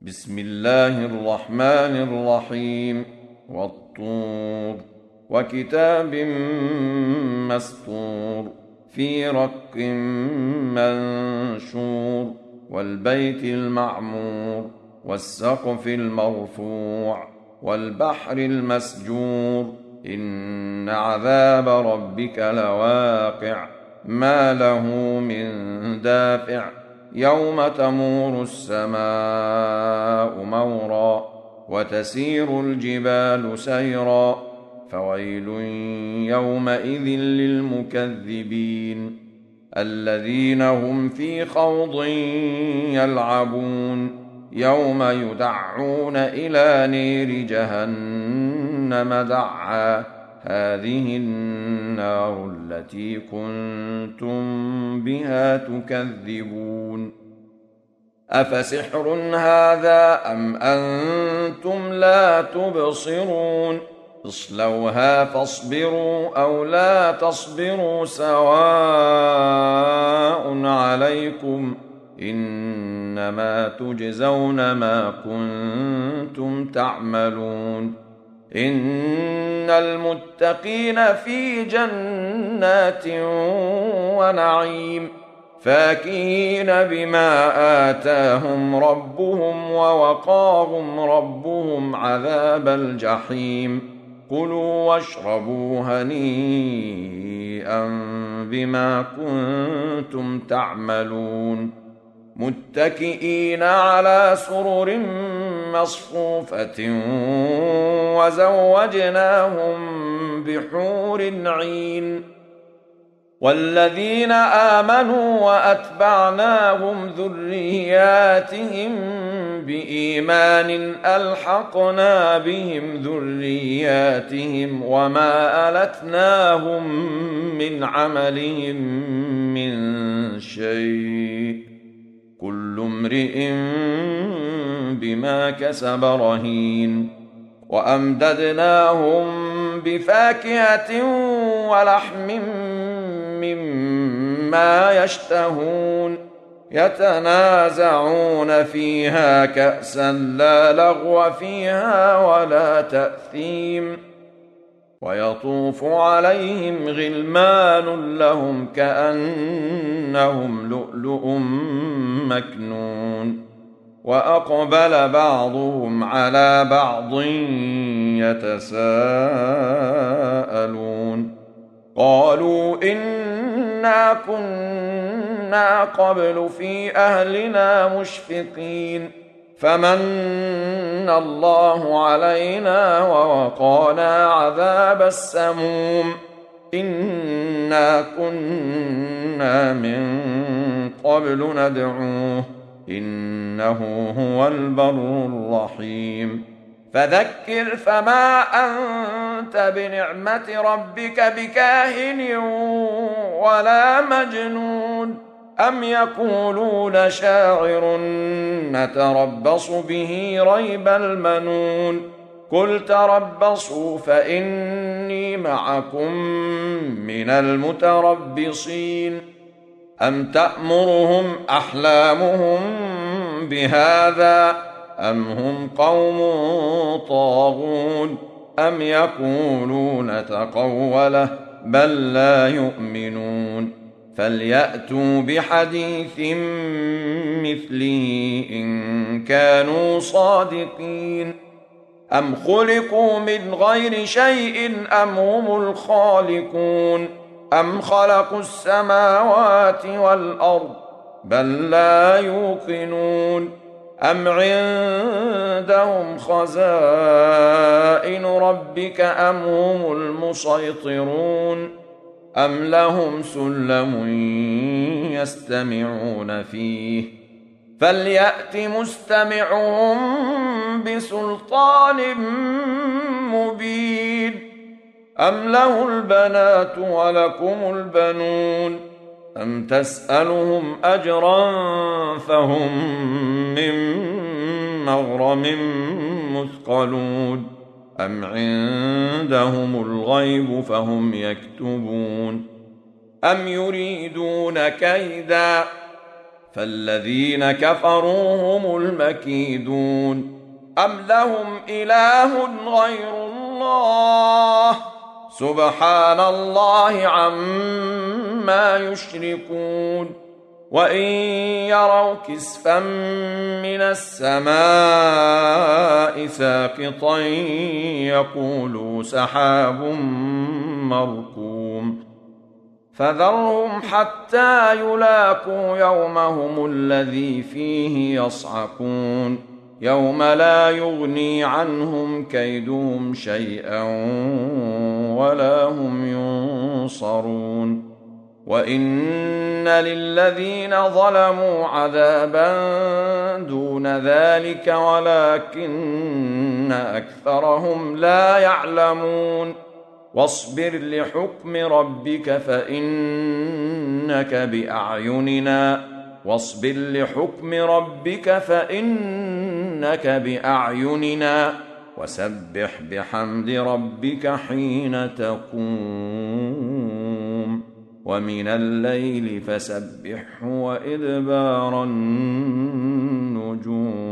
بسم الله الرحمن الرحيم والطور وكتاب مسطور في رق منشور والبيت المعمور والسقف المرفوع والبحر المسجور إن عذاب ربك لواقع ما له من دافع يوم تمور السماء مورا وتسير الجبال سيرا فويل يومئذ للمكذبين الذين هم في خوض يلعبون يوم يدعون إلى نير جهنم دعا هذه النار التي كنتم بها تكذبون أفسحر هذا أم أنتم لا تبصرون اصلوها فاصبروا أو لا تصبروا سواء عليكم إنما تجزون ما كنتم تعملون إن المتقين في جنات ونعيم فاكهين بما آتاهم ربهم ووقاهم ربهم عذاب الجحيم كلوا واشربوا هنيئا بما كنتم تعملون متكئين على سرر مصفوفة وزوجناهم بحور عين والذين آمنوا وأتبعناهم ذرياتهم بإيمان ألحقنا بهم ذرياتهم وما ألتناهم من عملهم من شيء كل امرئ بما كسب رهين وأمددناهم بفاكهة ولحم مما يشتهون يتنازعون فيها كأسا لا لغو فيها ولا تأثيم ويطوف عليهم غلمان لهم كأنهم لؤلؤ مكنون وأقبل بعضهم على بعض يتساءلون قالوا إنا كنا قبل في أهلنا مشفقين فمن الله علينا ووقانا عذاب السموم إنا كنا من قبل ندعوه إنه هو البر الرحيم فذكر فما أنت بنعمة ربك بكاهن ولا مجنون أم يقولون شاعر نتربص به ريب المنون قل تربصوا فإني معكم من المتربصين أم تأمرهم أحلامهم بهذا أم هم قوم طاغون أم يقولون تقوله بل لا يؤمنون فليأتوا بحديث مثله إن كانوا صادقين أم خلقوا من غير شيء أم هم الخالقون أم خلقوا السماوات والأرض بل لا يوقنون أم عندهم خزائن ربك أم هم المسيطرون أم لهم سلم يستمعون فيه فليأت مستمعهم بسلطان مبين أم له البنات ولكم البنون أم تسألهم أجرا فهم من مغرم مثقلون أم عندهم الغيب فهم يكتبون أم يريدون كيدا فالذين كفروا هم المكيدون أم لهم إله غير الله سبحان الله عما يشركون وإن يروا كسفا من السماء ساقطا يقولوا سحاب مركوم فذرهم حتى يلاقوا يومهم الذي فيه يصعقون يوم لا يغني عنهم كيدهم شيئا ولا هم ينصرون وإن للذين ظلموا عذابا دون ذلك ولكن أكثرهم لا يعلمون واصبر لحكم ربك فإنك بأعيننا وسبح بحمد ربك حين تقوم ومن الليل فسبحه وإدبار النجوم